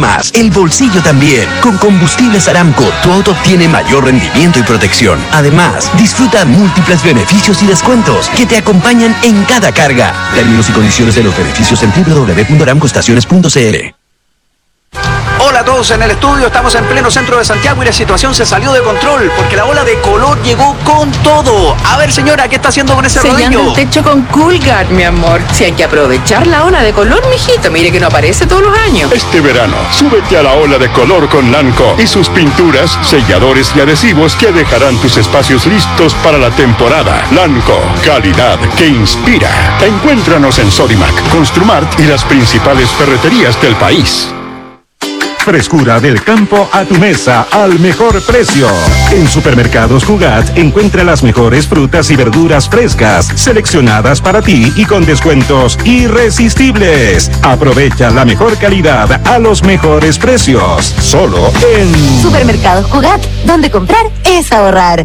más, el bolsillo también. Con Combustibles Aramco, tu auto obtiene mayor rendimiento y protección. Además, disfruta múltiples beneficios y descuentos que te acompañan en cada carga. Términos y condiciones de los beneficios en www.aramcoestaciones.cl. Hola a todos en el estudio, estamos en pleno centro de Santiago y la situación se salió de control porque la ola de calor llegó con todo. A ver, señora, ¿qué está haciendo con ese sellando rodillo? el techo con Coolguard, mi amor. Si hay que aprovechar la ola de color, mijito. Mire que no aparece todos los años. Este verano, súbete a la ola de color con Lanco y sus pinturas, selladores y adhesivos que dejarán tus espacios listos para la temporada. Lanco, calidad que inspira. Encuéntranos en Sodimac, Construmart y las principales ferreterías del país. Frescura del campo a tu mesa al mejor precio. En Supermercados Cugat encuentra las mejores frutas y verduras frescas, seleccionadas para ti y con descuentos irresistibles. Aprovecha la mejor calidad a los mejores precios. Solo en Supermercados Cugat, donde comprar es ahorrar.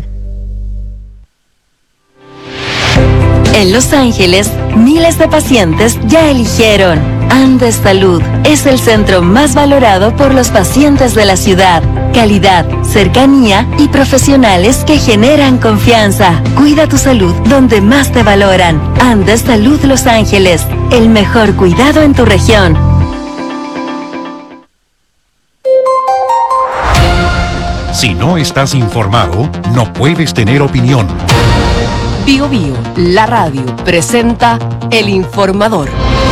En Los Ángeles, miles de pacientes ya eligieron Andes Salud. Es el centro más valorado por los pacientes de la ciudad. Calidad, cercanía y profesionales que generan confianza. Cuida tu salud donde más te valoran. Andes Salud Los Ángeles, el mejor cuidado en tu región. Si no estás informado, no puedes tener opinión. Bio Bio, la radio, presenta El Informador.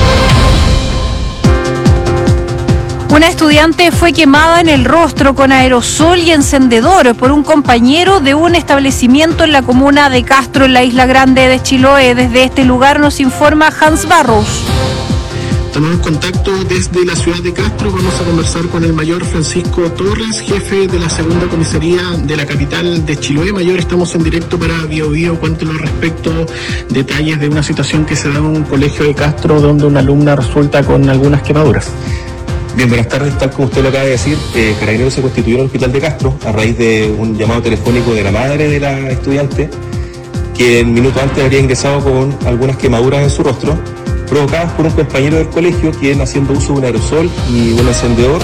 Una estudiante fue quemada en el rostro con aerosol y encendedor por un compañero de un establecimiento en la comuna de Castro, en la Isla Grande de Chiloé. Desde este lugar nos informa Hans Barros. Tomamos contacto desde la ciudad de Castro. Vamos a conversar con el mayor Francisco Torres, jefe de la segunda comisaría de la capital de Chiloé. Mayor, estamos en directo para Bio Bio. Cuéntenos respecto detalles de una situación que se da en un colegio de Castro donde una alumna resulta con algunas quemaduras. Bien, buenas tardes. Tal como usted lo acaba de decir, Carabineros se constituyó en el hospital de Castro a raíz de un llamado telefónico de la madre de la estudiante, que el minuto antes había ingresado con algunas quemaduras en su rostro, provocadas por un compañero del colegio, quien, haciendo uso de un aerosol y un encendedor,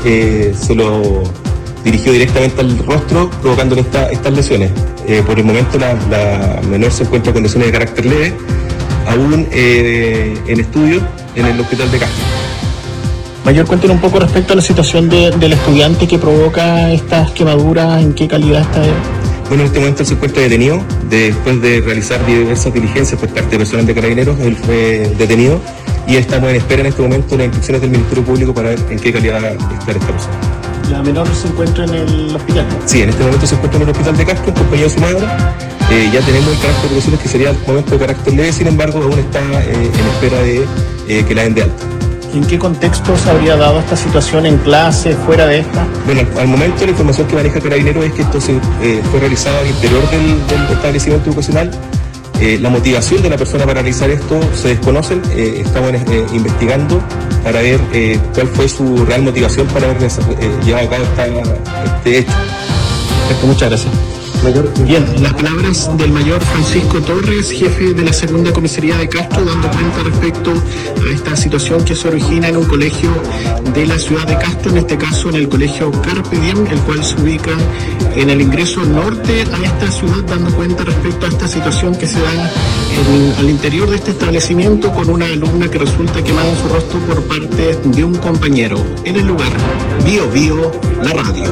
se lo dirigió directamente al rostro, provocándole estas lesiones. Por el momento la menor se encuentra con lesiones de carácter leve, aún en estudio en el hospital de Castro. Mayor, cuéntenos un poco respecto a la situación del estudiante que provoca estas quemaduras, ¿en qué calidad está él? Bueno, en este momento él se encuentra detenido. Después de realizar diversas diligencias por parte de personal de Carabineros, él fue detenido y estamos en espera en este momento de las instrucciones del Ministerio Público para ver en qué calidad está esta persona. ¿La menor se encuentra en el hospital? Sí, en este momento se encuentra en el hospital de Castro en compañía de su madre. Ya tenemos el carácter de lesiones que sería el momento de carácter leve, sin embargo aún está en espera de que la den de alta. ¿En qué contexto se habría dado esta situación, en clase, fuera de esta? Bueno, al momento la información que maneja Carabineros es que esto fue realizado al interior del establecimiento educacional. La motivación de la persona para realizar esto se desconocen. Estamos investigando para ver cuál fue su real motivación para haber llevado a cabo este hecho. Muchas gracias. Mayor. Bien, las palabras del mayor Francisco Torres, jefe de la segunda comisaría de Castro, dando cuenta respecto a esta situación que se origina en un colegio de la ciudad de Castro, en este caso en el colegio Carpe Diem, el cual se ubica en el ingreso norte a esta ciudad, dando cuenta respecto a esta situación que se da al interior de este establecimiento con una alumna que resulta quemada en su rostro por parte de un compañero. En el lugar, Bio Bio, la radio.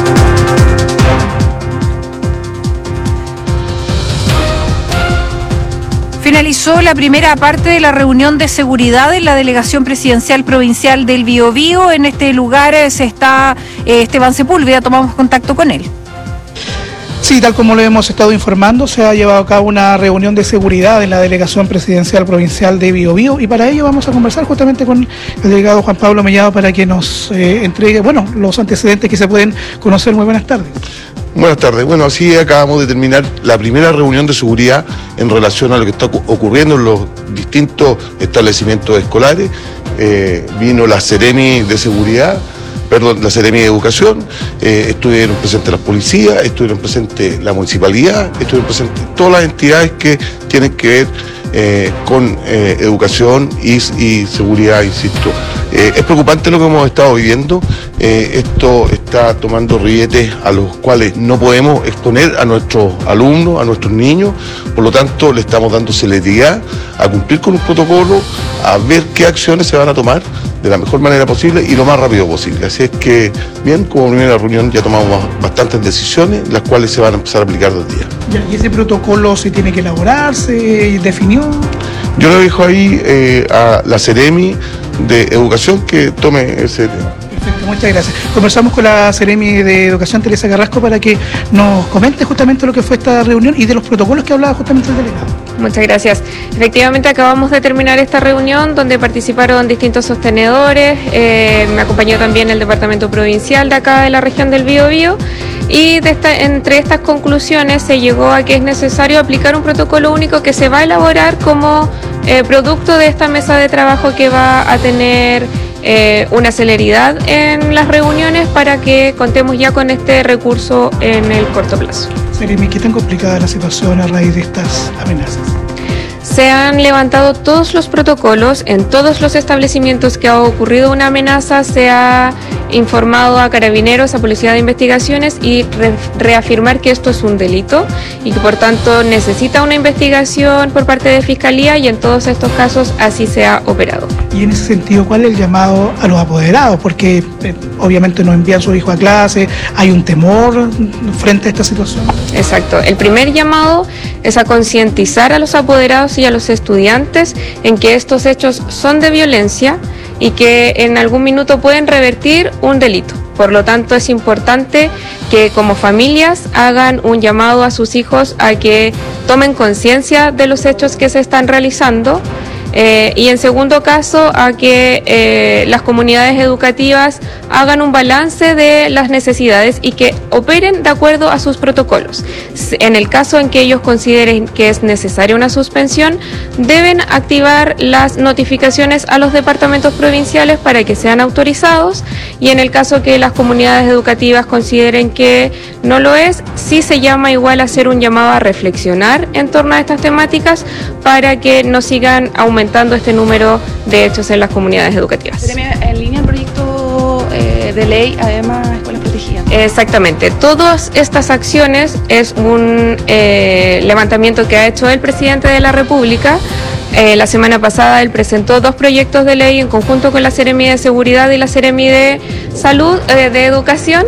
Finalizó la primera parte de la reunión de seguridad en la Delegación Presidencial Provincial del Biobío. En este lugar está Esteban Sepúlveda, tomamos contacto con él. Sí, tal como lo hemos estado informando, se ha llevado a cabo una reunión de seguridad en la Delegación Presidencial Provincial de Biobío y para ello vamos a conversar justamente con el delegado Juan Pablo Mellado para que nos entregue, los antecedentes que se pueden conocer. Muy buenas tardes. Buenas tardes. Bueno, así acabamos de terminar la primera reunión de seguridad en relación a lo que está ocurriendo en los distintos establecimientos escolares. Vino la Seremi de Seguridad, la Seremi de Educación, estuvieron presentes las policías, estuvieron presentes la municipalidad, estuvieron presentes todas las entidades que tienen que ver con educación y seguridad, insisto. Es preocupante lo que hemos estado viviendo. Esto está tomando rietes a los cuales no podemos exponer a nuestros alumnos, a nuestros niños. Por lo tanto, le estamos dando celeridad a cumplir con un protocolo, a ver qué acciones se van a tomar de la mejor manera posible y lo más rápido posible. Así es que, bien, como primera reunión ya tomamos bastantes decisiones, las cuales se van a empezar a aplicar desde ya. ¿Y ese protocolo se tiene que elaborar, se definió? Yo le dejo ahí a la Seremi de Educación que tome ese tema. Perfecto, muchas gracias. Conversamos con la Seremi de Educación, Teresa Carrasco, para que nos comente justamente lo que fue esta reunión y de los protocolos que hablaba justamente el delegado. Muchas gracias. Efectivamente, acabamos de terminar esta reunión donde participaron distintos sostenedores, me acompañó también el Departamento Provincial de acá de la región del Biobío, y entre estas conclusiones se llegó a que es necesario aplicar un protocolo único que se va a elaborar como producto de esta mesa de trabajo que va a tener una celeridad en las reuniones para que contemos ya con este recurso en el corto plazo. Seremi, ¿qué tan complicada es la situación a raíz de estas amenazas? Se han levantado todos los protocolos en todos los establecimientos que ha ocurrido una amenaza, se ha informado a Carabineros, a Policía de Investigaciones y reafirmar que esto es un delito y que por tanto necesita una investigación por parte de Fiscalía y en todos estos casos así se ha operado. Y en ese sentido, ¿cuál es el llamado a los apoderados? Porque obviamente no envían a su hijo a clase, hay un temor frente a esta situación. Exacto. El primer llamado es a concientizar a los apoderados y a los estudiantes en que estos hechos son de violencia y que en algún minuto pueden revertir un delito. Por lo tanto, es importante que como familias hagan un llamado a sus hijos a que tomen conciencia de los hechos que se están realizando. Y en segundo caso, a que las comunidades educativas hagan un balance de las necesidades y que operen de acuerdo a sus protocolos. En el caso en que ellos consideren que es necesaria una suspensión, deben activar las notificaciones a los departamentos provinciales para que sean autorizados, y en el caso que las comunidades educativas consideren que no lo es, sí se llama igual a hacer un llamado a reflexionar en torno a estas temáticas para que no sigan aumentando este número de hechos en las comunidades educativas. En línea al proyecto de ley, además, escuelas protegidas. Exactamente. Todas estas acciones es un levantamiento que ha hecho el presidente de la República. La semana pasada él presentó 2 proyectos de ley en conjunto con la Seremi de Seguridad y la Seremi de Salud, de Educación,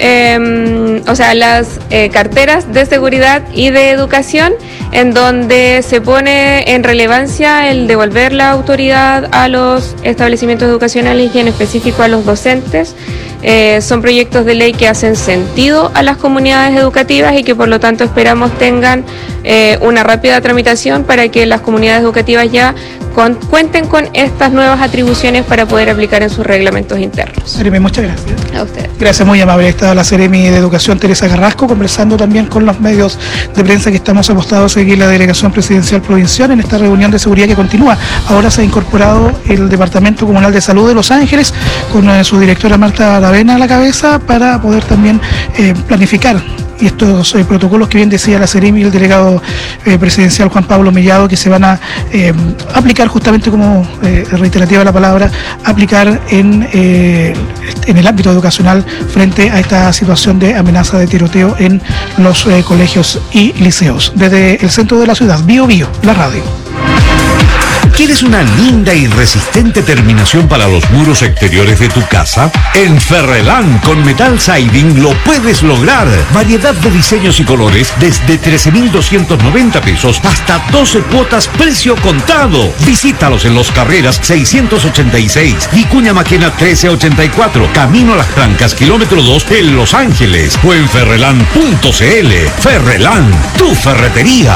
o sea, las carteras de seguridad y de educación, en donde se pone en relevancia el devolver la autoridad a los establecimientos educacionales y en específico a los docentes. Son proyectos de ley que hacen sentido a las comunidades educativas y que por lo tanto esperamos tengan una rápida tramitación para que las comunidades educativas ya cuenten con estas nuevas atribuciones para poder aplicar en sus reglamentos internos. Seremi, muchas gracias. A usted. Gracias, muy amable. Está la Seremi de Educación, Teresa Carrasco, conversando también con los medios de prensa que estamos apostados a seguir la Delegación Presidencial Provincial en esta reunión de seguridad que continúa. Ahora se ha incorporado el Departamento Comunal de Salud de Los Ángeles con su directora Marta Aravena a la cabeza para poder también planificar y estos protocolos que bien decía la Seremi y el delegado presidencial Juan Pablo Mellado, que se van a aplicar justamente como reiterativa la palabra, aplicar en el ámbito educacional frente a esta situación de amenaza de tiroteo en los colegios y liceos. Desde el centro de la ciudad, Biobío, la radio. ¿Quieres una linda y resistente terminación para los muros exteriores de tu casa? En Ferrelán con Metal Siding lo puedes lograr. Variedad de diseños y colores desde 13.290 pesos hasta 12 cuotas precio contado. Visítalos en Los Carreras 686, Vicuña Maquena 1384, Camino a Las Trancas, kilómetro 2 en Los Ángeles o en ferrelán.cl. Ferrelán, tu ferretería.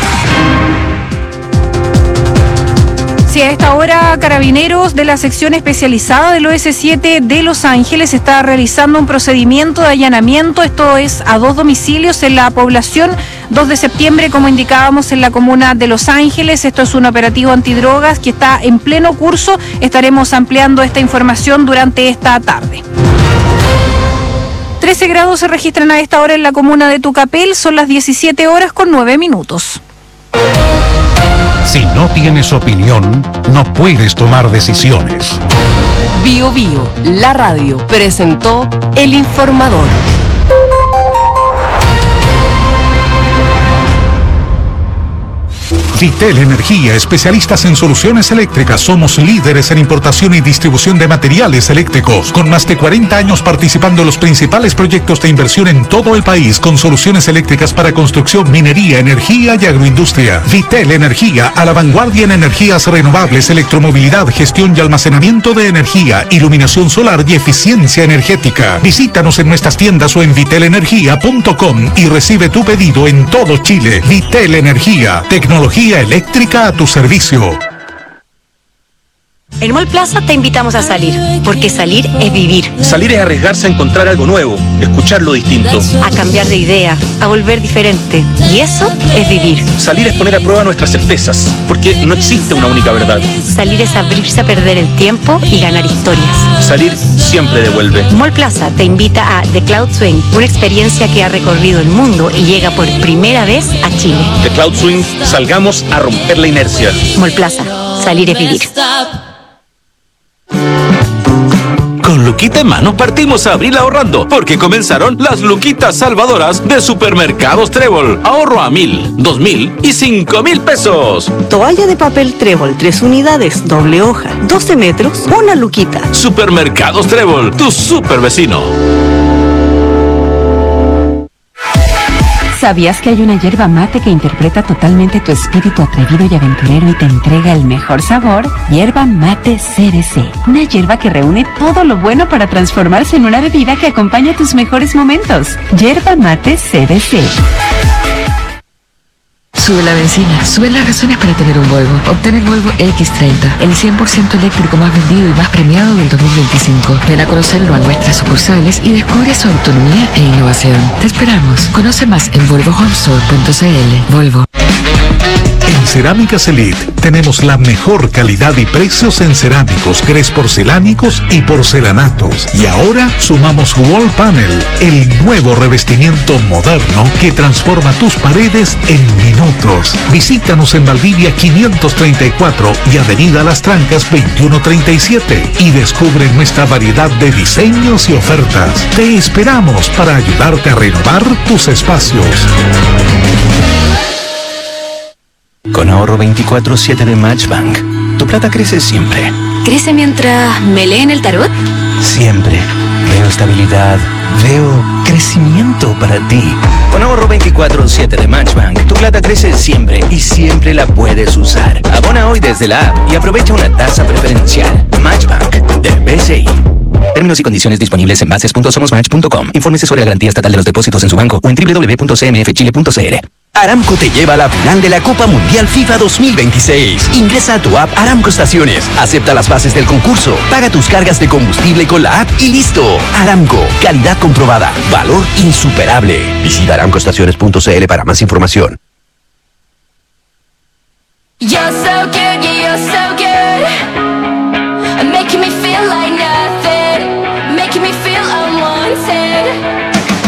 A esta hora, Carabineros de la sección especializada del OS7 de Los Ángeles está realizando un procedimiento de allanamiento, esto es a 2 domicilios en la población 2 de septiembre, como indicábamos, en la comuna de Los Ángeles. Esto es un operativo antidrogas que está en pleno curso. Estaremos ampliando esta información durante esta tarde. 13 grados se registran a esta hora en la comuna de Tucapel, son las 17 horas con 9 minutos. Si no tienes opinión, no puedes tomar decisiones. Bio Bio, la radio, presentó El Informador. Vitel Energía, especialistas en soluciones eléctricas. Somos líderes en importación y distribución de materiales eléctricos, con más de 40 años participando en los principales proyectos de inversión en todo el país, con soluciones eléctricas para construcción, minería, energía y agroindustria. Vitel Energía, a la vanguardia en energías renovables, electromovilidad, gestión y almacenamiento de energía, iluminación solar y eficiencia energética. Visítanos en nuestras tiendas o en vitelenergia.com y recibe tu pedido en todo Chile. Vitel Energía, tecnología eléctrica a tu servicio. En Mall Plaza te invitamos a salir, porque salir es vivir. Salir es arriesgarse a encontrar algo nuevo, escuchar lo distinto. A cambiar de idea, a volver diferente. Y eso es vivir. Salir es poner a prueba nuestras certezas, porque no existe una única verdad. Salir es abrirse a perder el tiempo y ganar historias. Salir siempre devuelve. Mall Plaza te invita a The Cloud Swing, una experiencia que ha recorrido el mundo y llega por primera vez a Chile. The Cloud Swing, salgamos a romper la inercia. Mall Plaza, salir es vivir. Con Luquita en mano partimos a abril ahorrando, porque comenzaron las Luquitas salvadoras de Supermercados Trébol. Ahorro a 1,000, 2,000 y 5,000 pesos. Toalla de papel Trébol, 3 unidades, doble hoja, 12 metros, una luquita. Supermercados Trébol, tu super vecino. ¿Sabías que hay una yerba mate que interpreta totalmente tu espíritu atrevido y aventurero y te entrega el mejor sabor? Yerba mate CDC. Una yerba que reúne todo lo bueno para transformarse en una bebida que acompaña tus mejores momentos. Yerba mate CDC. Sube la benzina, sube las razones para tener un Volvo. Obtén el Volvo X30, el 100% eléctrico más vendido y más premiado del 2025. Ven a conocerlo a nuestras sucursales y descubre su autonomía e innovación. Te esperamos. Conoce más en volvohomestore.cl. Volvo. En Cerámicas Elite tenemos la mejor calidad y precios en cerámicos, grés porcelánicos y porcelanatos. Y ahora sumamos Wall Panel, el nuevo revestimiento moderno que transforma tus paredes en minutos. Visítanos en Valdivia 534 y Avenida Las Trancas 2137 y descubre nuestra variedad de diseños y ofertas. Te esperamos para ayudarte a renovar tus espacios. Con ahorro 24/7 de Matchbank, tu plata crece siempre. ¿Crece mientras me leen el tarot? Siempre. Veo estabilidad, veo crecimiento para ti. Con ahorro 24/7 de Matchbank, tu plata crece siempre y siempre la puedes usar. Abona hoy desde la app y aprovecha una tasa preferencial. Matchbank de BCI. Términos y condiciones disponibles en bases.somosmatch.com. Infórmese sobre la garantía estatal de los depósitos en su banco o en www.cmfchile.cl. Aramco te lleva a la final de la Copa Mundial FIFA 2026. Ingresa a tu app Aramco Estaciones, acepta las bases del concurso, paga tus cargas de combustible con la app y listo. Aramco, calidad comprobada, valor insuperable. Visita aramcoestaciones.cl para más información. You're so good, you're so good. Making me feel like nothing. Making me feel unwanted.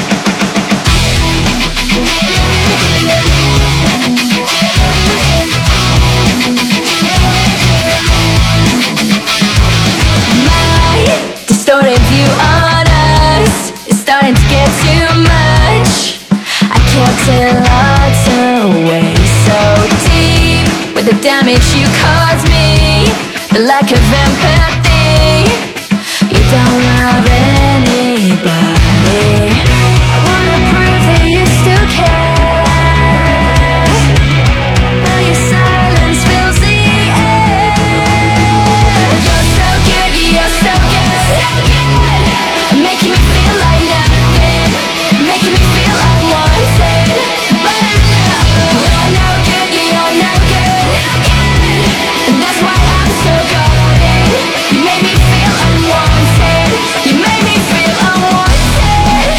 Distorted view on us is starting to get too much. I kept it locked away so deep with the damage you caused me, the lack of empathy. You don't love anybody. I wanna prove that you still care. Now your silence fills the air. You're so good, you're so good. Making me feel like nothing, making me feel unwanted. But you're no good, you're no good. And that's why I'm so guarded. You made me feel unwanted. You made me feel unwanted.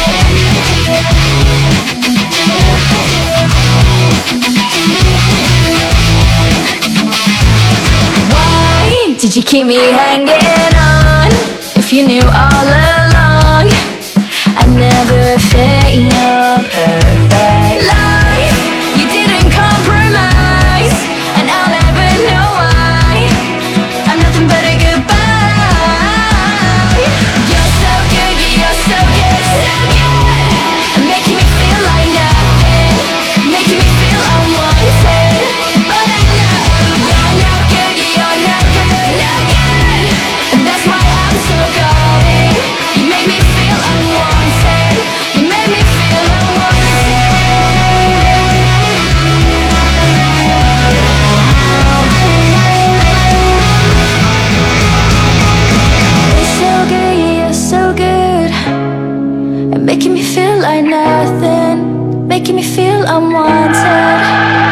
Why did you keep me hanging on? If you knew all along, I'd never fit your perfect life. You didn't compromise, and I making me feel like nothing, making me feel unwanted.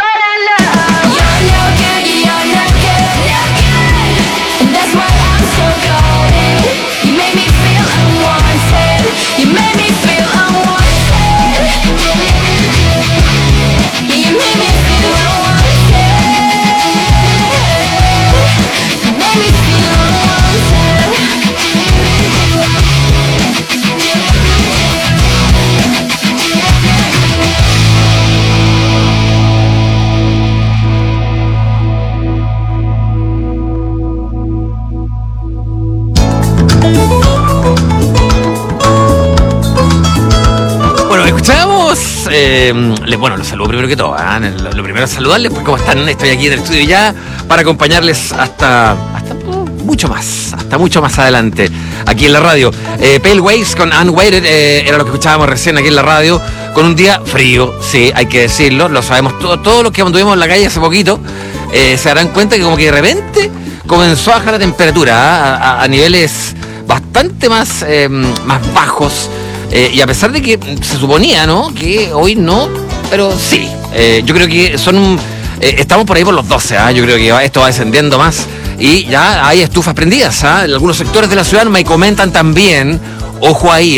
Bueno, los saludo primero que todo. Lo primero es saludarles, pues cómo están. Estoy aquí en el estudio ya para acompañarles hasta mucho más adelante aquí en la radio. Pale Waves con Unweighted era lo que escuchábamos recién aquí en la radio, con un día frío, sí, hay que decirlo, lo sabemos todos los que anduvimos en la calle hace poquito se darán cuenta que como que de repente comenzó a bajar la temperatura a niveles bastante más bajos. Y a pesar de que se suponía, ¿no?, que hoy no, pero sí, yo creo que estamos por ahí por los 12, yo creo que esto va descendiendo más y ya hay estufas prendidas, en algunos sectores de la ciudad me comentan también, ojo ahí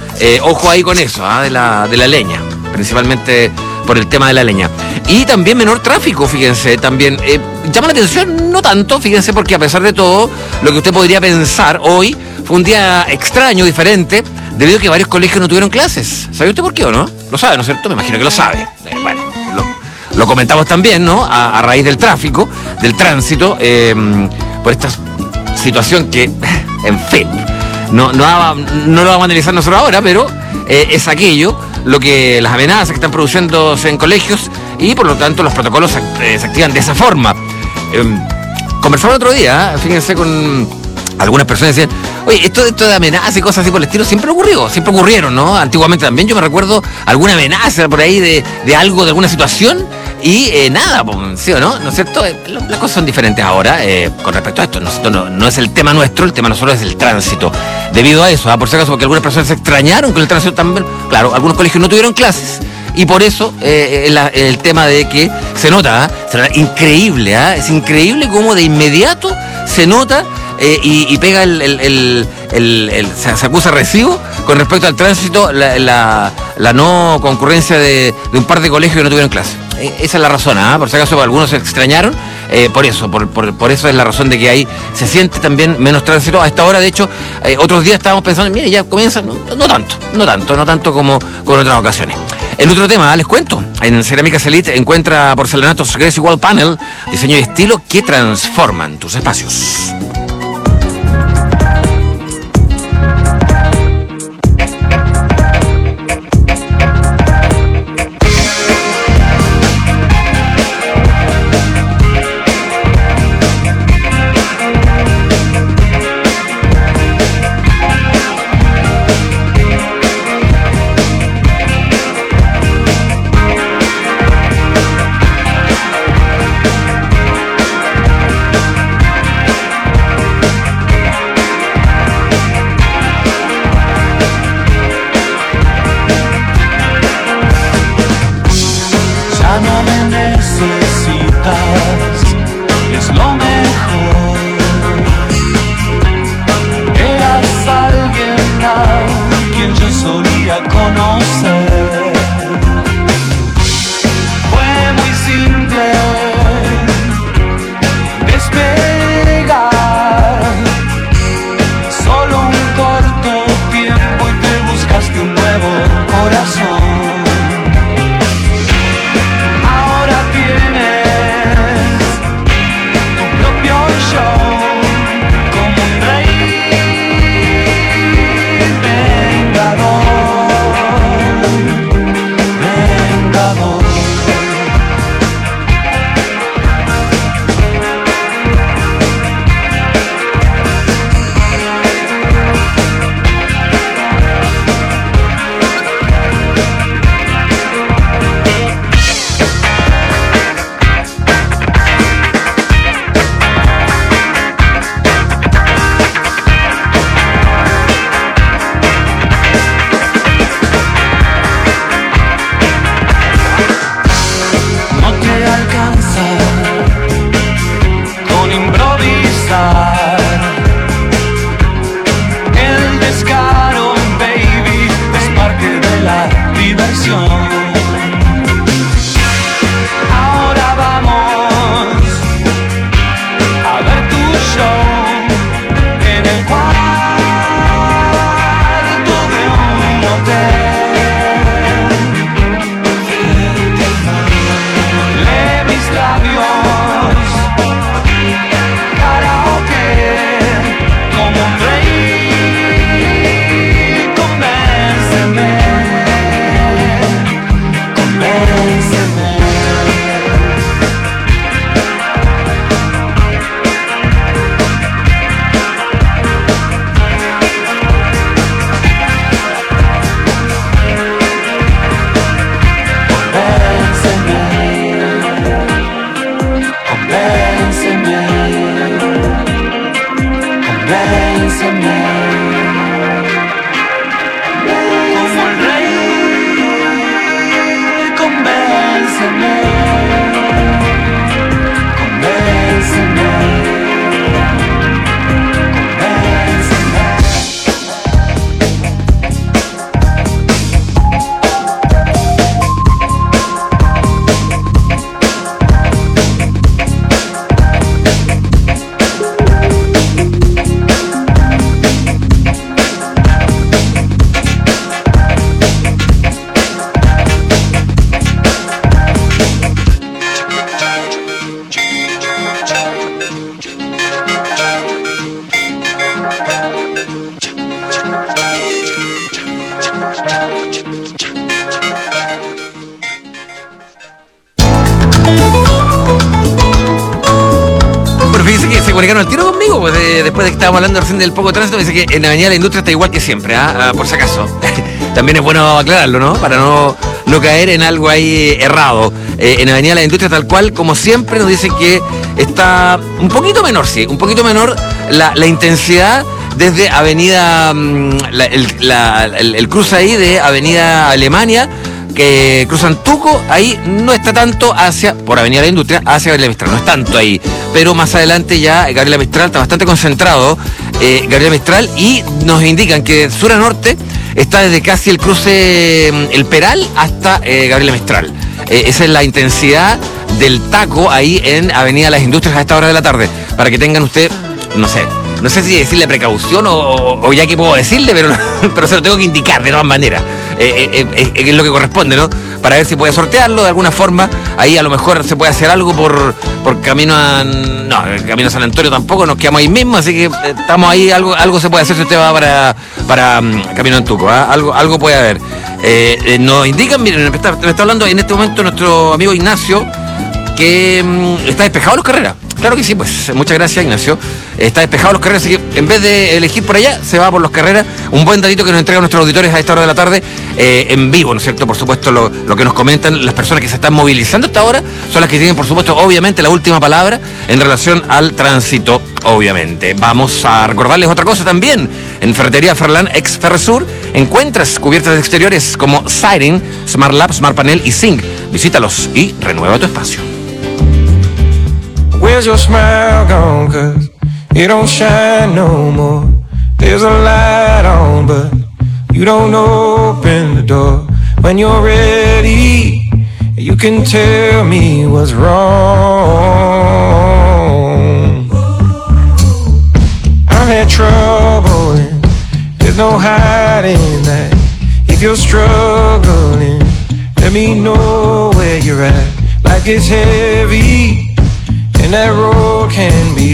con eso, de la leña, principalmente por el tema de la leña. Y también menor tráfico, fíjense, también llama la atención, no tanto, fíjense, porque a pesar de todo, lo que usted podría pensar hoy fue un día extraño, diferente, debido a que varios colegios no tuvieron clases. ¿Sabe usted por qué o no? Lo sabe, ¿no es cierto? Me imagino que lo sabe. Bueno, lo comentamos también, ¿no? A raíz del tráfico, del tránsito, por esta situación que, en fin, no lo vamos a analizar nosotros ahora, pero es aquello, las amenazas que están produciéndose en colegios y por lo tanto los protocolos se activan de esa forma. Conversamos el otro día, fíjense, con algunas personas decían, oye, esto de amenazas y cosas así por el estilo siempre ocurrieron, ¿no? Antiguamente también yo me recuerdo alguna amenaza por ahí de algo, de alguna situación y nada, ¿sí o no? ¿No es cierto? Las cosas son diferentes ahora con respecto a esto. No es el tema nuestro, el tema nosotros es el tránsito. Debido a eso, por si acaso, porque algunas personas se extrañaron con el tránsito también, claro, algunos colegios no tuvieron clases. Y por eso el tema de que se nota increíble, es increíble cómo de inmediato se nota y pega se acusa recibo con respecto al tránsito, la no concurrencia de un par de colegios que no tuvieron clase. Esa es la razón, por si acaso algunos se extrañaron, por eso es la razón de que ahí se siente también menos tránsito. A esta hora, de hecho, otros días estábamos pensando, mire, ya comienza, no tanto como con otras ocasiones. En otro tema, les cuento, en Cerámicas Elite encuentra porcelanatos Gracie Wall Panel, diseño y estilo que transforman tus espacios. comunicaron al tiro conmigo, pues después de que estábamos hablando recién del poco tránsito, me dice que en Avenida La Industria está igual que siempre, por si acaso. También es bueno aclararlo, ¿no? Para no caer en algo ahí errado. En Avenida La Industria, tal cual, como siempre, nos dicen que está un poquito menor, sí, un poquito menor la intensidad desde Avenida, el cruce ahí de Avenida Alemania, que cruzan Tuco, ahí no está tanto por Avenida La Industria, hacia Gabriela Mistral, no es tanto ahí, pero más adelante ya Gabriela Mistral está bastante concentrado, Gabriela Mistral, y nos indican que de sur a norte está desde casi el cruce El Peral hasta Gabriela Mistral. Esa es la intensidad del taco ahí en Avenida Las Industrias a esta hora de la tarde, para que tengan usted, no sé si decirle precaución o ya que puedo decirle, pero se lo tengo que indicar de todas maneras. Es lo que corresponde, ¿no? Para ver si puede sortearlo de alguna forma. Ahí a lo mejor se puede hacer algo por camino a... No, el camino a San Antonio tampoco, nos quedamos ahí mismo, así que estamos ahí, algo se puede hacer si usted va para Camino a Antuco, ¿eh? Algo puede haber. Nos indican, miren, me está hablando en este momento nuestro amigo Ignacio, que está despejado Los Carreras. Claro que sí, pues muchas gracias, Ignacio. Está despejado Los Carreras, así que en vez de elegir por allá, se va por Los Carreras. Un buen datito que nos entregan nuestros auditores a esta hora de la tarde, en vivo, ¿no es cierto? Por supuesto, lo que nos comentan las personas que se están movilizando hasta ahora son las que tienen, por supuesto, obviamente, la última palabra en relación al tránsito, obviamente. Vamos a recordarles otra cosa también. En Ferretería Ferrelán, ex Ferresur, encuentras cubiertas de exteriores como Siding, Smart Lab, Smart Panel y Zinc. Visítalos y renueva tu espacio. Where's your smile gone? 'Cause it don't shine no more. There's a light on, but you don't open the door. When you're ready, you can tell me what's wrong. I've had trouble and there's no hiding that. If you're struggling, let me know where you're at. Like it's heavy and that road can be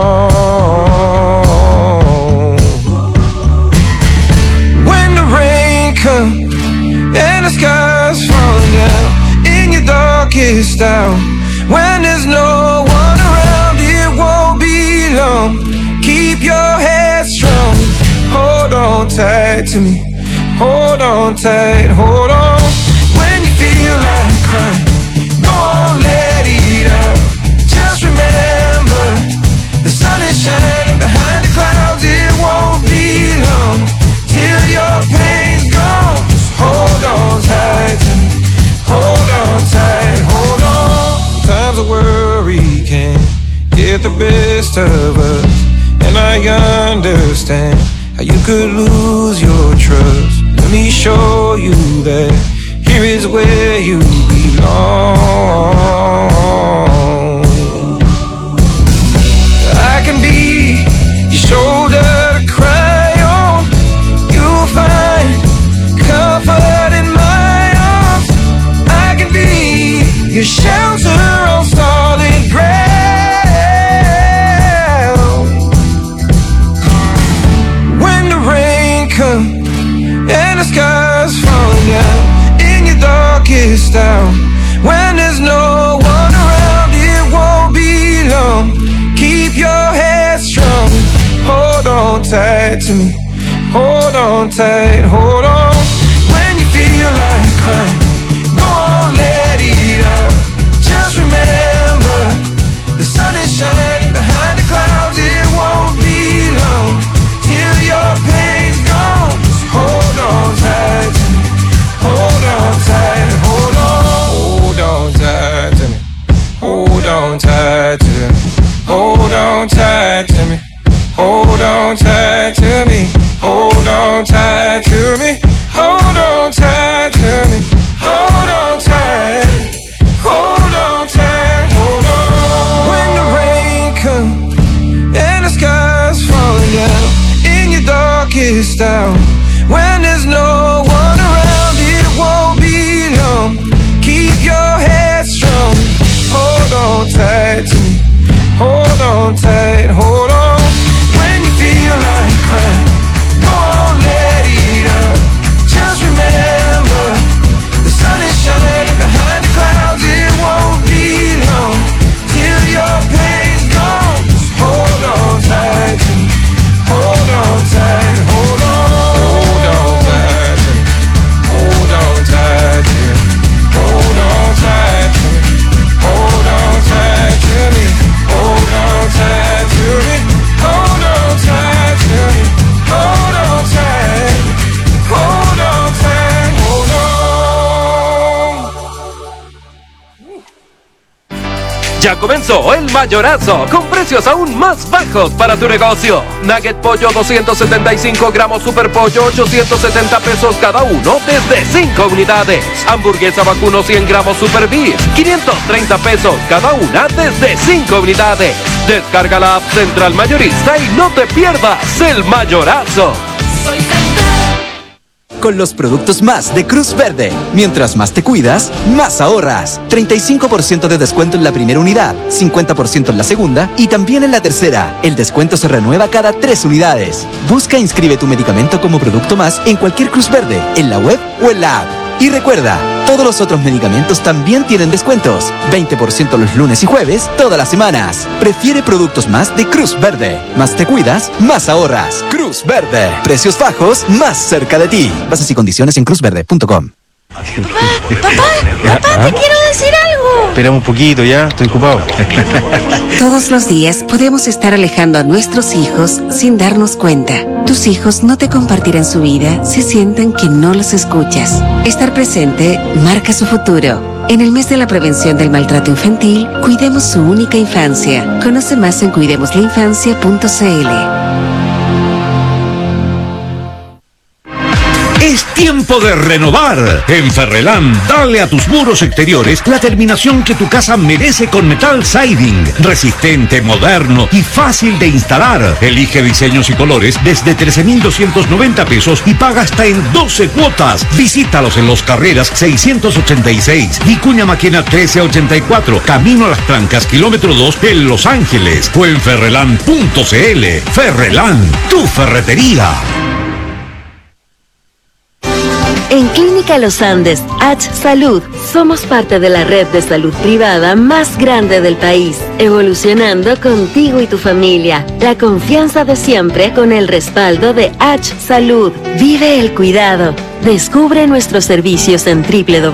long. When the rain comes and the sky's falling down in your darkest hour, when there's no one around, it won't be long. Keep your head strong. Hold on tight to me. Hold on tight, hold on. When you feel like crying, go on, let it out. Just remember, the sun is shining behind the clouds. It won't be long till your pain's gone. Just hold on tight to me. Hold on tight, hold on. Times of worry can get the best of us, and I understand how you could lose your trust. Let me show you that here is where you belong. I can be your shoulder to cry on. You'll find comfort in my arms. I can be your shelter on solid ground. When the rain comes and the sky's falling down in your darkest hour, when there's no one around, it won't be long. Keep your head strong. Hold on tight to me. Hold on tight, hold on. When you feel like crying, go on, let it out. Just remember, the sun is shining behind the clouds. It won't be long till your pain's gone. Just hold on tight to me. Hold on tight, hold on. Hold on tight to me. Hold on tight to me. Hold on tight to me. Hold on tight to me. Hold on tight to me. Hold on tight to me. Hold on tight. Hold on tight. Hold on. When the rain comes and the sky's falling down in your darkest hour, when there's no one around, it won't be long. Keep your head strong. Hold on tight to me. Hold on tight. Hold on. When you feel like crying, go on, let it out. Just remember, the sun is shining behind the clouds. It won't be long till your pain's gone. Just hold Ya comenzó el mayorazo, con precios aún más bajos para tu negocio. Nugget pollo 275 gramos, super pollo 870 pesos cada uno desde 5 unidades. Hamburguesa vacuno 100 gramos super beef, 530 pesos cada una desde 5 unidades. Descarga la app Central Mayorista y no te pierdas el mayorazo. Con los productos más de Cruz Verde. Mientras más te cuidas, más ahorras. 35% de descuento en la primera unidad, 50% en la segunda y también en la tercera. El descuento se renueva cada 3 unidades. Busca e inscribe tu medicamento como producto más en cualquier Cruz Verde, en la web o en la app. Y recuerda, todos los otros medicamentos también tienen descuentos. 20% los lunes y jueves, todas las semanas. Prefiere productos más de Cruz Verde. Más te cuidas, más ahorras. Cruz Verde. Precios bajos, más cerca de ti. Bases y condiciones en cruzverde.com. Papá, te quiero decir algo. Espera un poquito, ya, estoy ocupado. Todos los días podemos estar alejando a nuestros hijos sin darnos cuenta. Tus hijos no te compartirán su vida si sienten que no los escuchas. Estar presente marca su futuro. En el mes de la prevención del maltrato infantil, cuidemos su única infancia. Conoce más en cuidemoslainfancia.cl. Es tiempo de renovar. En Ferrelán, dale a tus muros exteriores la terminación que tu casa merece con Metal Siding. Resistente, moderno y fácil de instalar. Elige diseños y colores desde 13,290 pesos y paga hasta en 12 cuotas. Visítalos en Los Carreras 686, Vicuña Maquena 1384, Camino a las Trancas, kilómetro 2 en Los Ángeles o en ferrelán.cl. Ferrelán, tu ferretería. En Clínica Los Andes, H Salud, somos parte de la red de salud privada más grande del país, evolucionando contigo y tu familia. La confianza de siempre con el respaldo de H Salud. Vive el cuidado. Descubre nuestros servicios en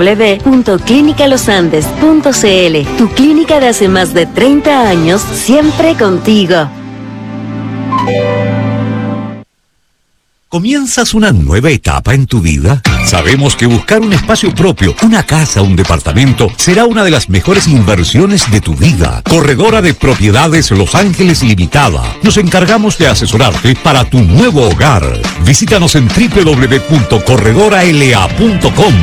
www.clinicalosandes.cl. Tu clínica de hace más de 30 años, siempre contigo. ¿Comienzas una nueva etapa en tu vida? Sabemos que buscar un espacio propio, una casa, un departamento, será una de las mejores inversiones de tu vida. Corredora de Propiedades Los Ángeles Limitada. Nos encargamos de asesorarte para tu nuevo hogar. Visítanos en www.corredorala.com.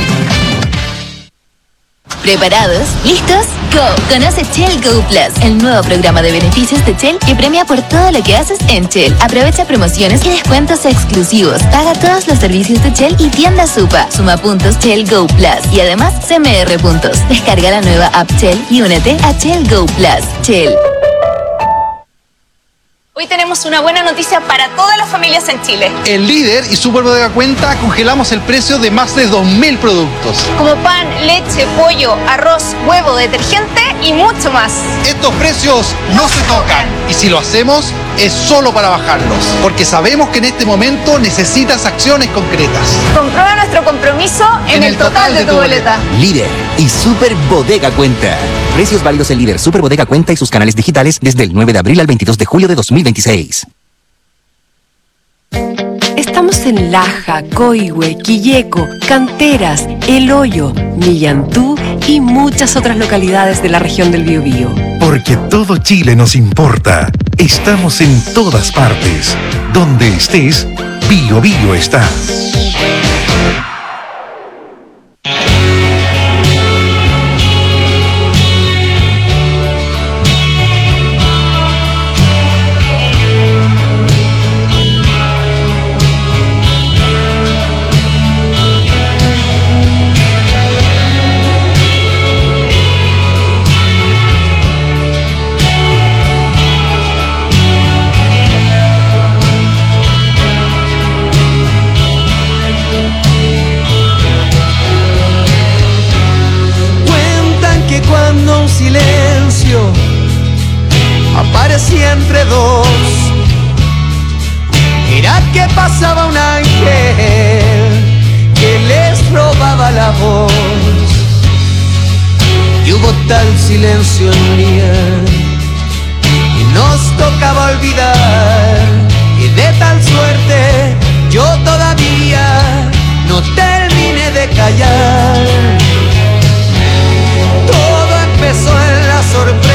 ¿Preparados? ¿Listos? ¡Go! Conoce Shell Go Plus, el nuevo programa de beneficios de Shell que premia por todo lo que haces en Shell. Aprovecha promociones y descuentos exclusivos. Paga todos los servicios de Shell y tienda Supa. Suma puntos Shell Go Plus y además CMR puntos. Descarga la nueva app Shell y únete a Shell Go Plus. Shell. Hoy tenemos una buena noticia para todas las familias en Chile. En Líder y Super Bodega Cuenta congelamos el precio de más de 2.000 productos. Como pan, leche, pollo, arroz, huevo, detergente y mucho más. Estos precios no se tocan. Y si lo hacemos, es solo para bajarlos. Porque sabemos que en este momento necesitas acciones concretas. Comprueba nuestro compromiso en el total de tu boleta. Líder y Super Bodega Cuenta. Precios válidos en Líder, Super Bodega Cuenta y sus canales digitales desde el 9 de abril al 22 de julio de 2026. Estamos en Laja, Coihue, Quilleco, Canteras, El Hoyo, Millantú y muchas otras localidades de la región del Biobío. Porque todo Chile nos importa. Estamos en todas partes. Donde estés, Biobío está. Aparecía entre dos. Era que pasaba un ángel que les robaba la voz. Y hubo tal silencio en día y nos tocaba olvidar. Y de tal suerte yo todavía no terminé de callar. Todo empezó en la sorpresa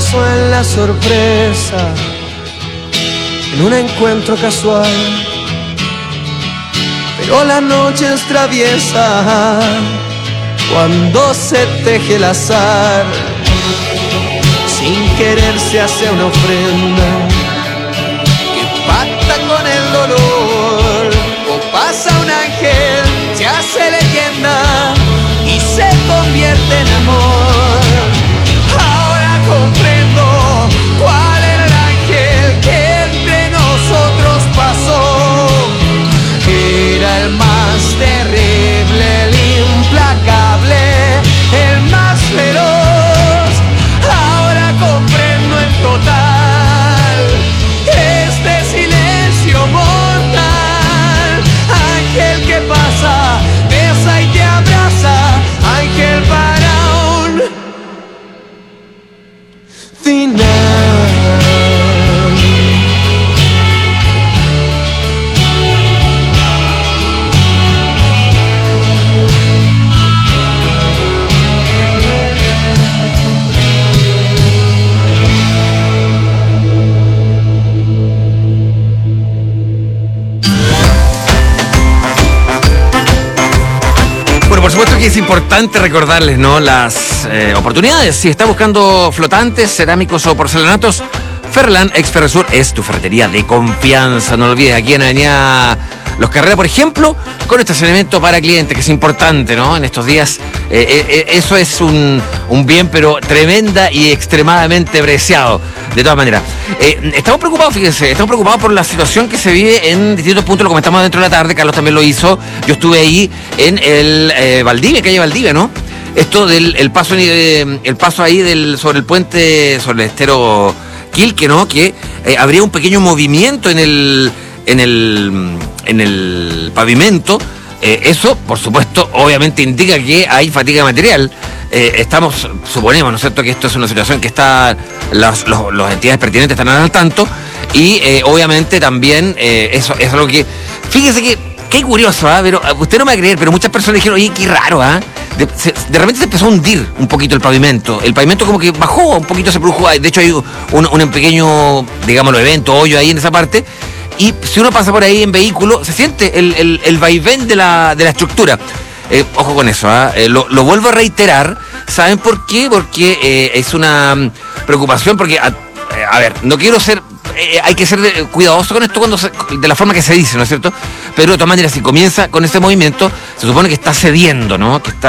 beso en la sorpresa, en un encuentro casual. Pero la noche es traviesa cuando se teje el azar. Sin querer se hace una ofrenda que pacta con el dolor. O pasa un ángel, se hace leyenda y se convierte en amor. Ahora comprendo cuál era el ángel que entre nosotros pasó. Era el más terrible, el implacable, el más feroz. Ahora comprendo en total este silencio mortal. Ángel que pasa, besa y te abraza. Ángel para un final. Por supuesto que es importante recordarles, ¿no?, las oportunidades. Si estás buscando flotantes, cerámicos o porcelanatos, Ferreland ex Ferresur es tu ferretería de confianza. No lo olvides, aquí en Avenida Los Carreras, por ejemplo, con estacionamiento para clientes, que es importante, ¿no? En estos días eso es un bien, pero tremenda y extremadamente preciado. De todas maneras, estamos preocupados, fíjense, estamos preocupados por la situación que se vive en distintos puntos. Lo comentamos dentro de la tarde, Carlos también lo hizo. Yo estuve ahí en el Valdivia, calle Valdivia, ¿no? Esto del el paso ahí sobre el puente, sobre el estero Quilque, ¿no? Que habría un pequeño movimiento en el pavimento. Eso, por supuesto, obviamente indica que hay fatiga material. Suponemos, ¿no es cierto?, que esto es una situación que las entidades pertinentes están al tanto, y obviamente también eso es algo que, fíjese que qué curioso, pero usted no me va a creer, pero muchas personas dijeron, oye, qué raro, de repente se empezó a hundir un poquito el pavimento como que bajó un poquito, se produjo, de hecho hay un pequeño, digámoslo, evento, hoyo ahí en esa parte. Y si uno pasa por ahí en vehículo, se siente el vaivén de la estructura. Ojo con eso, lo vuelvo a reiterar. ¿Saben por qué? Porque es una preocupación, porque, a ver, no quiero ser... hay que ser cuidadoso con esto de la forma que se dice, ¿no es cierto? Pero de todas maneras, si comienza con ese movimiento, se supone que está cediendo, ¿no? Que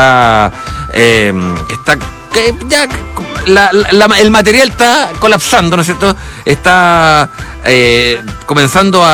ya el material está colapsando, ¿no es cierto? Está comenzando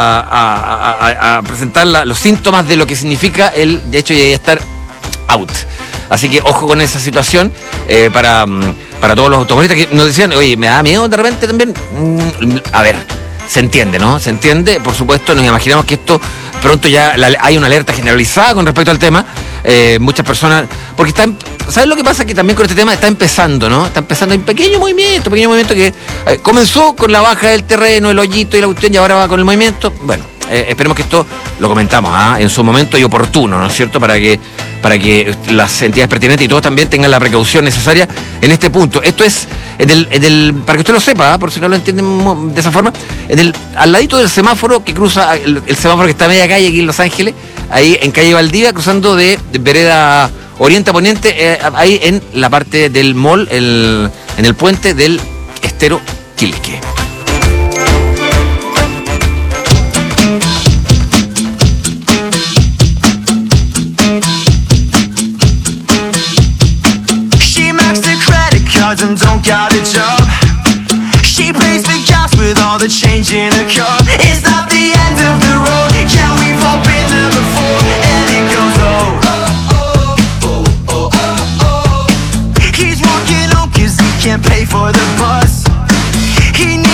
a presentar los síntomas de lo que significa el hecho de estar out. Así que ojo con esa situación para todos los automovilistas que nos decían, oye, me da miedo de repente también. A ver, se entiende, ¿no? Se entiende, por supuesto, nos imaginamos que esto pronto ya hay una alerta generalizada con respecto al tema. Muchas personas, porque ¿sabes lo que pasa? Que también con este tema está empezando, ¿no? Está empezando un pequeño movimiento que comenzó con la baja del terreno, el hoyito y la cuestión, y ahora va con el movimiento. Bueno, esperemos que esto lo comentamos en su momento y oportuno, ¿no es cierto? Para que las entidades pertinentes y todos también tengan la precaución necesaria en este punto. Esto es para que usted lo sepa, por si no lo entienden de esa forma, al ladito del semáforo que cruza, el semáforo que está a media calle aquí en Los Ángeles, ahí en calle Valdivia, cruzando de vereda oriente a poniente, ahí en la parte del mall, en el puente del estero Quilque. And don't got a job. She plays the gas with all the change in her car. It's not the end of the road. Yeah, we've all been there before. And it goes He's walking home 'cause he can't pay for the bus. He needs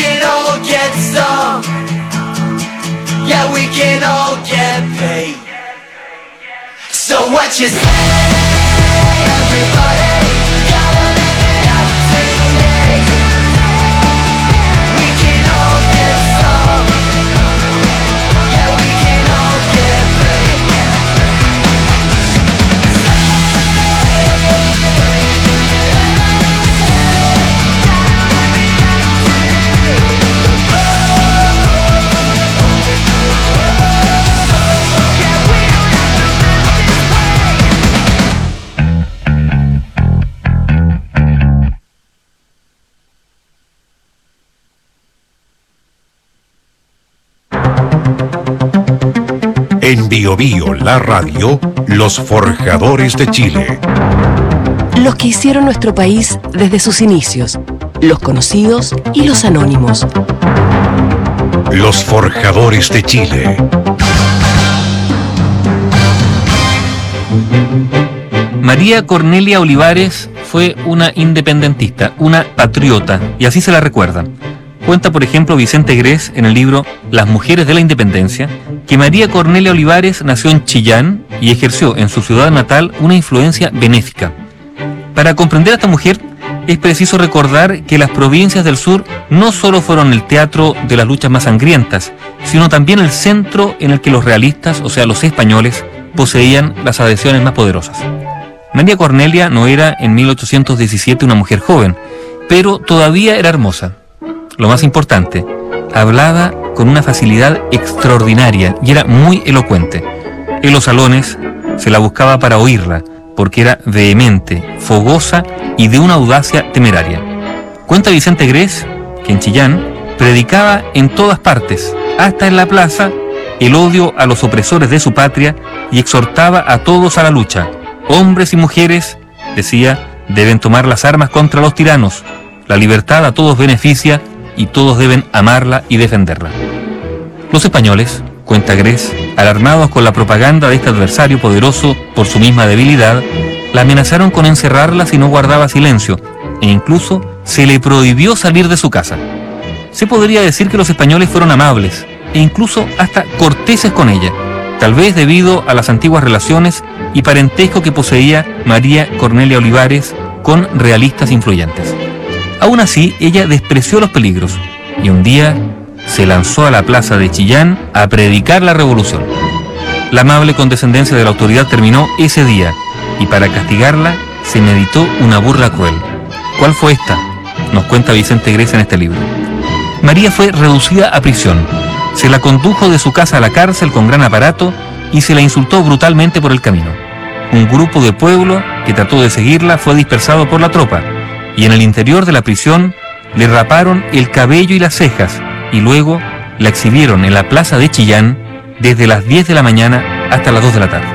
can all get some. Yeah, we can all get paid. So what you say, everybody? Gotta live it up today. We can all get some. Yeah, we can all get paid. En Bio Bio, la radio, los forjadores de Chile. Los que hicieron nuestro país desde sus inicios, los conocidos y los anónimos. Los forjadores de Chile. María Cornelia Olivares fue una independentista, una patriota, y así se la recuerda. Cuenta, por ejemplo, Vicente Grés en el libro Las mujeres de la independencia, que María Cornelia Olivares nació en Chillán y ejerció en su ciudad natal una influencia benéfica. Para comprender a esta mujer es preciso recordar que las provincias del sur no solo fueron el teatro de las luchas más sangrientas, sino también el centro en el que los realistas, o sea los españoles, poseían las adhesiones más poderosas. María Cornelia no era en 1817 una mujer joven, pero todavía era hermosa. Lo más importante, hablaba con una facilidad extraordinaria y era muy elocuente. En los salones se la buscaba para oírla, porque era vehemente, fogosa y de una audacia temeraria. Cuenta Vicente Grés que en Chillán predicaba en todas partes, hasta en la plaza, el odio a los opresores de su patria y exhortaba a todos a la lucha. Hombres y mujeres, decía, deben tomar las armas contra los tiranos. La libertad a todos beneficia y todos deben amarla y defenderla. Los españoles, cuenta Grés, alarmados con la propaganda de este adversario poderoso por su misma debilidad, la amenazaron con encerrarla si no guardaba silencio, e incluso se le prohibió salir de su casa. Se podría decir que los españoles fueron amables, e incluso hasta corteses con ella, tal vez debido a las antiguas relaciones y parentesco que poseía María Cornelia Olivares con realistas influyentes. Aún así, ella despreció los peligros y un día se lanzó a la plaza de Chillán a predicar la revolución. La amable condescendencia de la autoridad terminó ese día y para castigarla se meditó una burla cruel. ¿Cuál fue esta? Nos cuenta Vicente Grés en este libro. María fue reducida a prisión. Se la condujo de su casa a la cárcel con gran aparato y se la insultó brutalmente por el camino. Un grupo de pueblo que trató de seguirla fue dispersado por la tropa y en el interior de la prisión le raparon el cabello y las cejas y luego la exhibieron en la plaza de Chillán desde las 10 de la mañana hasta las 2 de la tarde.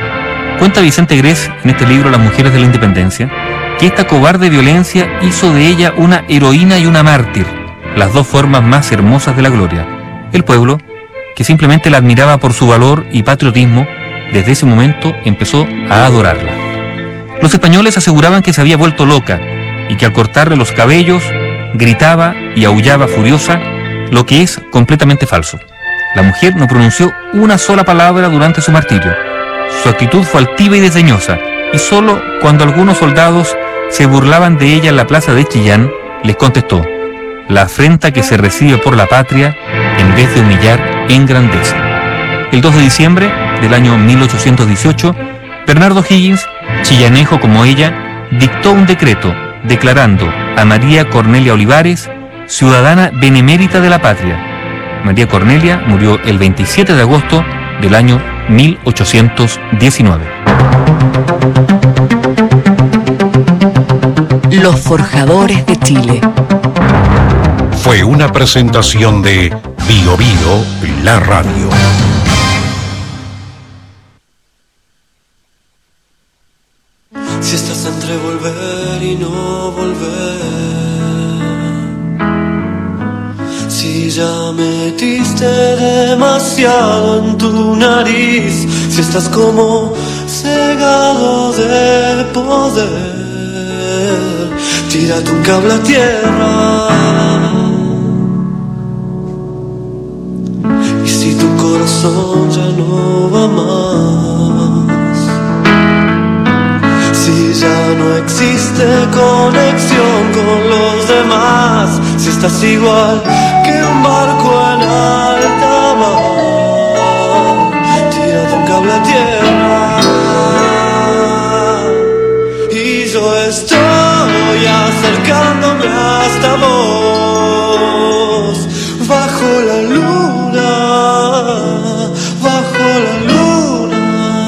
Cuenta Vicente Grés en este libro Las mujeres de la independencia que esta cobarde violencia hizo de ella una heroína y una mártir, las dos formas más hermosas de la gloria. El pueblo, que simplemente la admiraba por su valor y patriotismo, desde ese momento empezó a adorarla. Los españoles aseguraban que se había vuelto loca y que al cortarle los cabellos gritaba y aullaba furiosa, lo que es completamente falso. La mujer no pronunció una sola palabra durante su martirio. Su actitud fue altiva y desdeñosa, y solo cuando algunos soldados se burlaban de ella en la plaza de Chillán, les contestó: la afrenta que se recibe por la patria, en vez de humillar, engrandece. El 2 de diciembre del año 1818, Bernardo Higgins, chillanejo como ella, dictó un decreto declarando a María Cornelia Olivares ciudadana benemérita de la patria. María Cornelia murió el 27 de agosto del año 1819. Los forjadores de Chile. Fue una presentación de Bio Bio, la radio. Si estás entre volver y no volver, si ya metiste demasiado en tu nariz, si estás como cegado de poder, tírate un cable a tierra corazón ya no va más. Si ya no existe conexión con los demás, si estás igual que un barco en alta mar, tírate un cable a tierra. Y yo estoy acercándome hasta vos, bajo la luna, bajo la luna.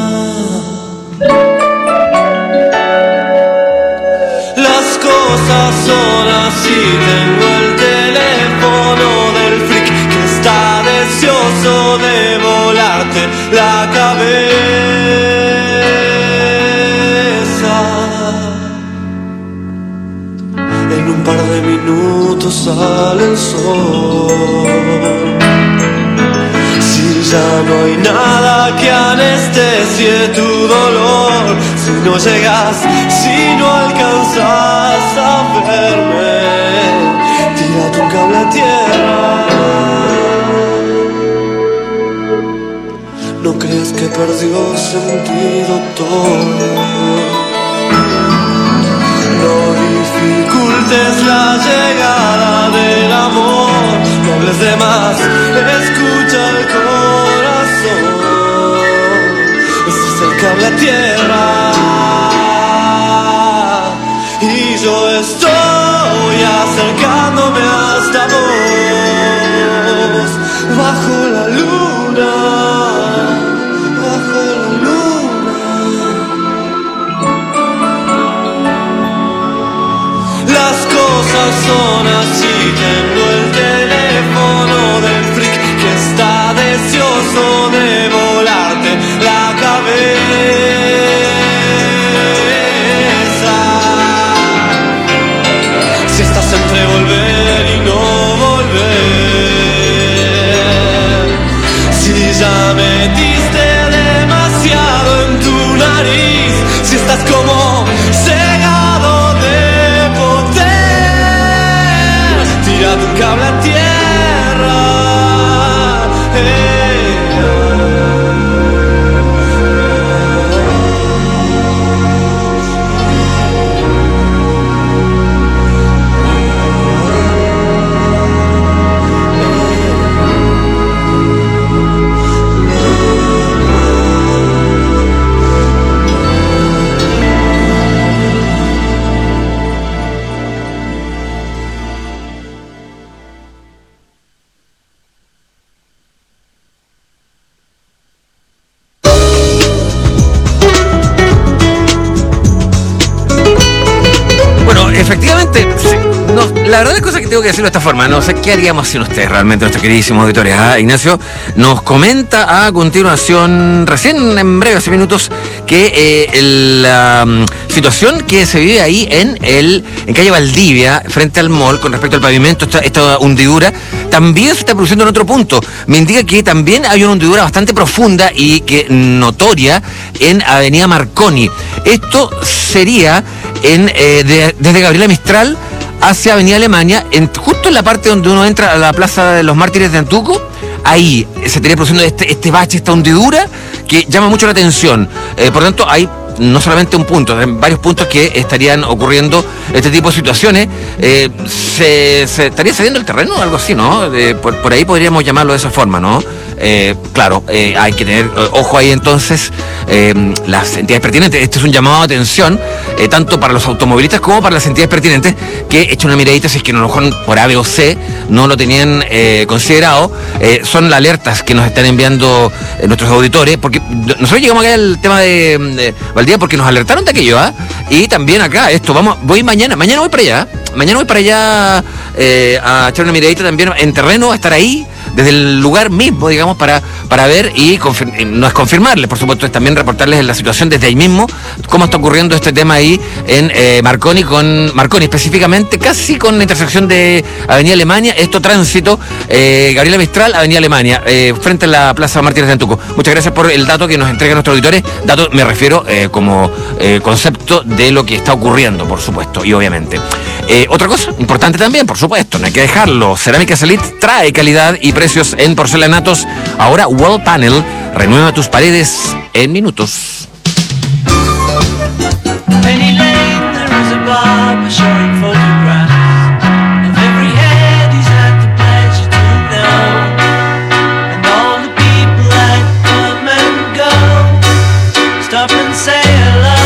Las cosas son así, tengo el teléfono del freak que está deseoso de volarte la cabeza. En un par de minutos sale el sol. Si ya no hay nada que anestesie tu dolor, si no llegas, si no alcanzas a verme, tira tu cable a tierra. No creas que perdió sentido todo. No dificultes la llegada del amor, no hables de más, escucha el corazón. Ese es el cable a tierra. Y yo estoy acercándome hasta vos, bajo la luna, bajo la luna. Las cosas son así, tengo el teléfono del freak que está deseoso de volarte la cabeza. Si estás entre volver y no volver, si ya metiste demasiado en tu nariz, si estás como cegado de poder, tira tu cable a tierra. Efectivamente, sí. No, la verdad es cosa que tengo que decirlo de esta forma. No sé qué haríamos sin ustedes realmente, nuestros queridísimos auditores. Ignacio nos comenta a continuación, recién en breve, hace minutos, que la situación que se vive ahí en calle Valdivia, frente al mall, con respecto al pavimento, esta hundidura, también se está produciendo en otro punto. Me indica que también hay una hundidura bastante profunda y que notoria en Avenida Marconi. Esto sería desde Gabriela Mistral hacia Avenida Alemania, justo en la parte donde uno entra a la Plaza de los Mártires de Antuco. Ahí se estaría produciendo este bache, esta hundidura que llama mucho la atención. Por tanto, hay no solamente un punto, hay varios puntos que estarían ocurriendo este tipo de situaciones. Se estaría cediendo el terreno o algo así, ¿no? Por ahí podríamos llamarlo de esa forma, ¿no? Claro, hay que tener ojo ahí entonces las entidades pertinentes. Este es un llamado de atención tanto para los automovilistas como para las entidades pertinentes, que echen una miradita si es que a lo mejor por A, B o C no lo tenían considerado. Son las alertas que nos están enviando nuestros auditores, porque nosotros llegamos acá al tema de Valdivia porque nos alertaron de aquello, y también acá voy mañana voy para allá, a echar una miradita también en terreno, a estar ahí desde el lugar mismo, digamos, para ver y no es confirmarles, por supuesto, es también reportarles la situación desde ahí mismo, cómo está ocurriendo este tema ahí en Marconi, específicamente casi con la intersección de Avenida Alemania, tránsito, Gabriela Mistral, Avenida Alemania, frente a la Plaza Mártires de Antuco. Muchas gracias por el dato que nos entregan nuestros auditores. Dato me refiero como concepto de lo que está ocurriendo, por supuesto, y obviamente. Otra cosa importante también, por supuesto, no hay que dejarlo. Cerámicas Elite trae calidad y precios en porcelanatos. Ahora Wall Panel renueva tus paredes en minutos. Penny Lane, there is a barber showing photographs of every head he's had the pleasure to know, and all the people that come and go stop and say hello.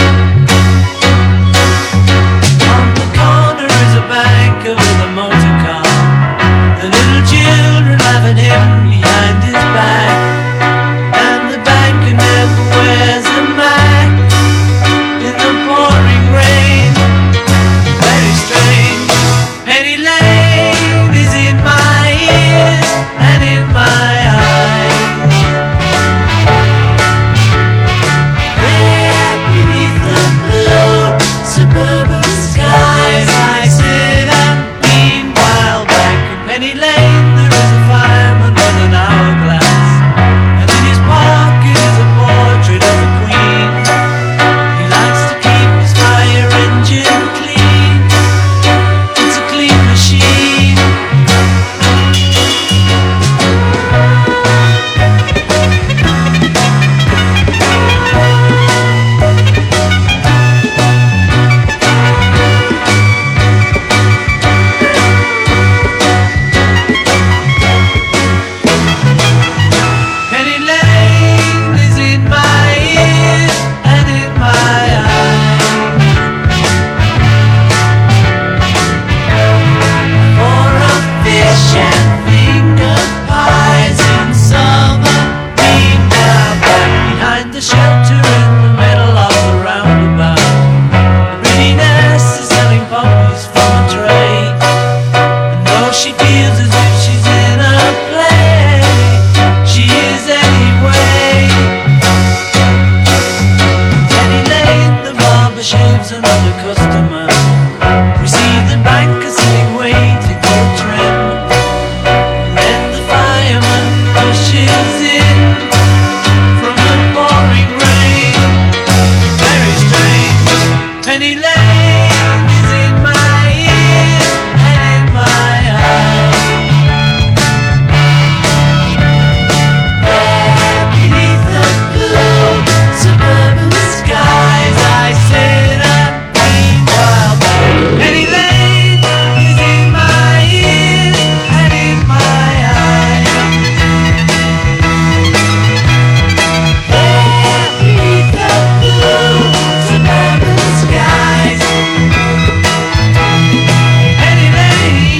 On the corner is a banker with a motor car, the little children laughing him behind his back, and the banker never wears a mask in the pouring rain. Very strange. Penny Lane is in my ears and in my eyes. There beneath the blue suburban skies I sit and meanwhile back in Penny Lane there is a fireman with an hourglass, and in his pocket is a portrait of a queen. He likes to keep his fire engine clean. It's a clean machine. Penny Lane is in my ears and in my eyes. For a fish and finger pies in summer, meanwhile back behind the shelter in the middle of the roundabout, the pretty nurse is selling puppies from a tray, and though she feels as if she's in a play, she is anyway. Penny Lane, the barber shaves another customer. We see the banker sitting waiting for a trim. Then the fireman rushes in from the pouring rain. Very strange. Penny Lane is in my ears and in my eyes. There beneath the blue suburban skies I sit and meanwhile back. Penny Lane is in my ears and in my eyes. There beneath the blue suburban skies, Penny Lane.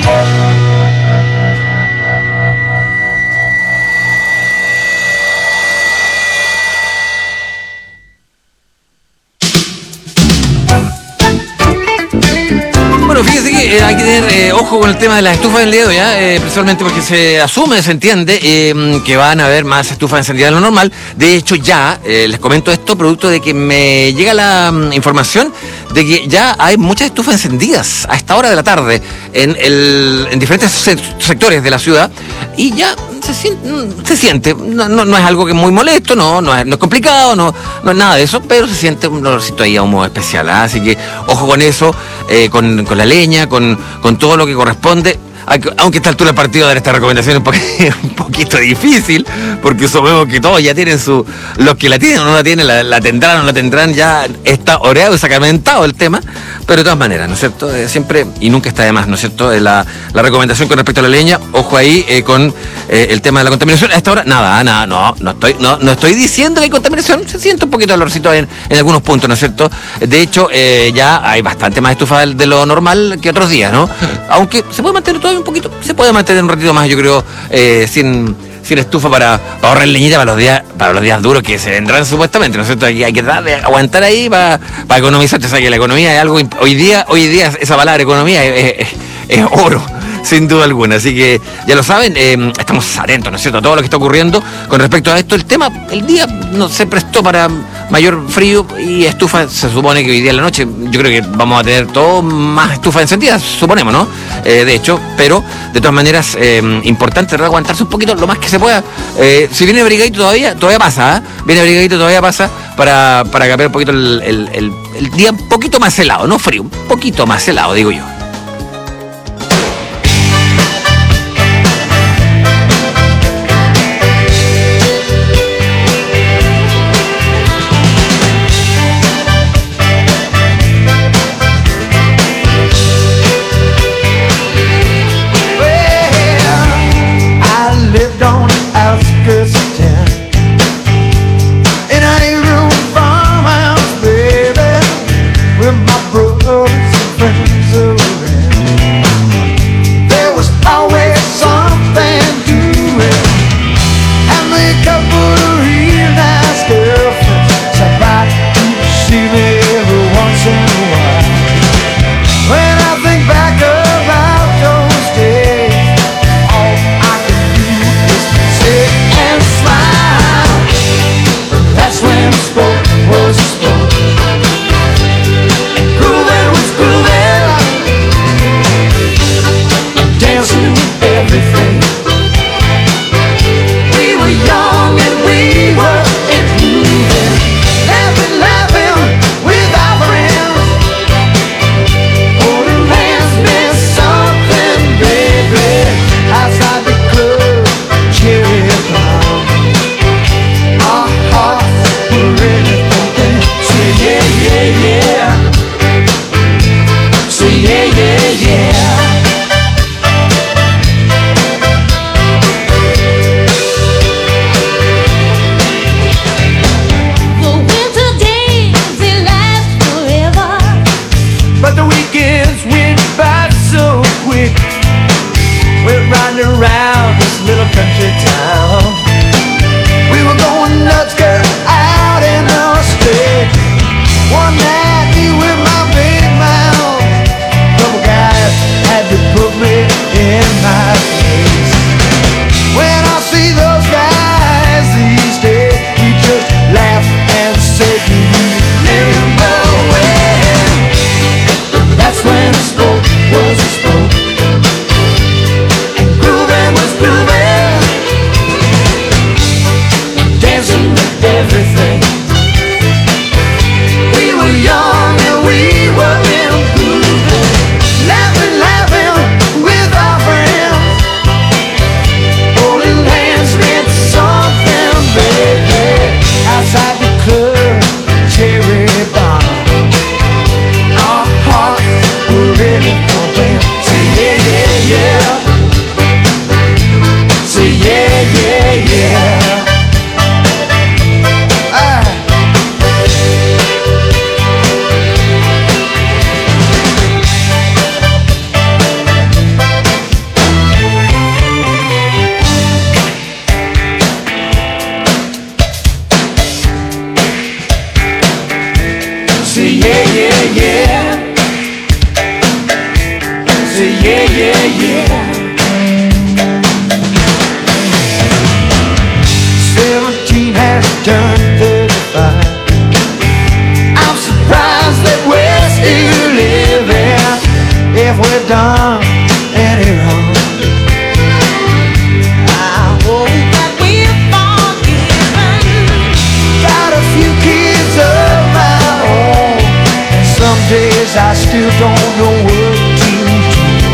Bueno, fíjese que hay que tener ojo con el tema de las estufas del dedo, ya, principalmente porque se asume, se entiende que van a haber más estufas encendidas de lo normal. De hecho, ya les comento esto, producto de que me llega la información de que ya hay muchas estufas encendidas a esta hora de la tarde en diferentes sectores de la ciudad, y ya se siente, no es algo que es muy molesto, no es complicado, no es nada de eso, pero se siente un olorcito ahí a humo especial, ¿ah? Así que ojo con eso, con la leña, con todo lo que corresponde. Aunque a esta altura del partido dar esta recomendación es un poquito difícil, porque sabemos que todos ya tienen los que la tienen o no la tienen, la tendrán o no la tendrán, ya está oreado y sacramentado el tema, pero de todas maneras, ¿no es cierto? Siempre y nunca está de más, ¿no es cierto? La recomendación con respecto a la leña, ojo ahí con el tema de la contaminación. A esta hora, nada, no estoy diciendo que hay contaminación, se siente un poquito de olorcito en algunos puntos, ¿no es cierto? De hecho, ya hay bastante más estufa de lo normal que otros días, ¿no? Aunque se puede mantener todavía un poquito, se puede mantener un ratito más, yo creo, sin estufa para ahorrar leñita para los días duros que se vendrán supuestamente, ¿no es cierto? Hay que aguantar ahí para economizar. Te sabes que la economía es algo, hoy día esa palabra economía es oro. sin duda alguna. Así que ya lo saben, estamos atentos, ¿no es cierto?, a todo lo que está ocurriendo con respecto a esto. El día no se prestó para mayor frío y estufa. Se supone que hoy día en la noche yo creo que vamos a tener todo más estufa encendida, suponemos, ¿no? De hecho, pero de todas maneras, importante aguantarse un poquito lo más que se pueda. Si viene abrigadito todavía pasa, viene abrigadito todavía pasa para cambiar un poquito el día un poquito más helado, no frío, un poquito más helado, digo yo.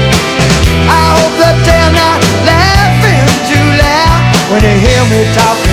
When you hear me talking